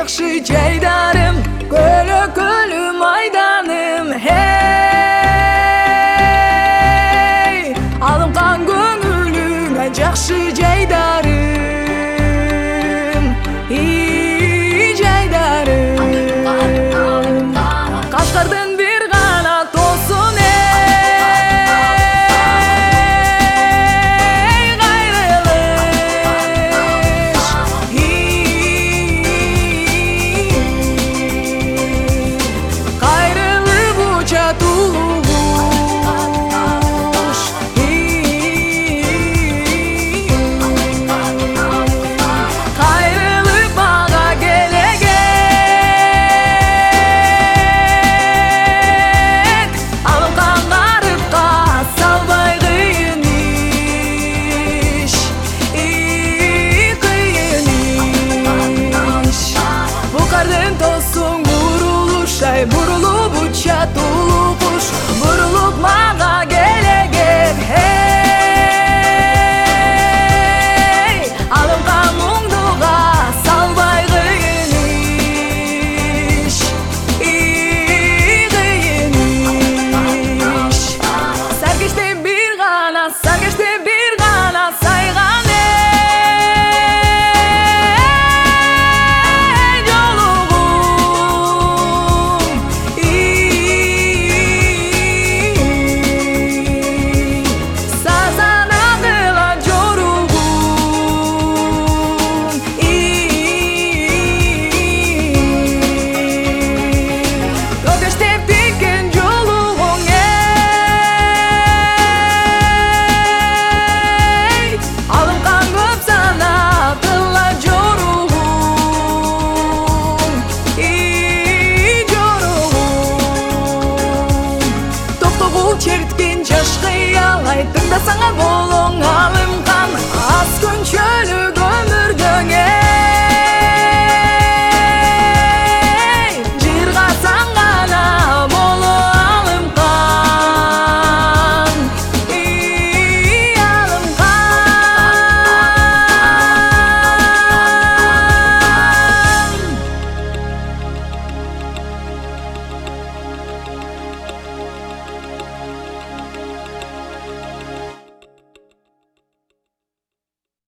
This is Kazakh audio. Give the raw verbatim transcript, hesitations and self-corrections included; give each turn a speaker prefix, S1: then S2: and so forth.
S1: жақшы жайдарым, көлі көлі майданым. Хей, алынған көңіліңе жақшы жайдарым, и жайдарым. Қашқардың бір ғана тосын, ей қайрылыш, қайрылы бұча тұлғыш, қайрылы баға келеген, алынған ғарыпқа салбай қиын иш, и қиын иш. Бұқардың тосын бұрылышай, бұрылып ұча тұлғыш, бұрылып маға келеген. Хей, алынған мұңдыға салбай қиын иш, и қиын иш. Сәркеште бір ғана, сәркеште бір ғана сайған, ей жолығым, и сазана қылған жорығым, и көкештеп кеткен жолығың, ей алынған көп санап қылған жорығым, и жорығым. Тоқтоғу черткен жаш қиялай, тыңдасаңа болың алынған аз күн шөлігі.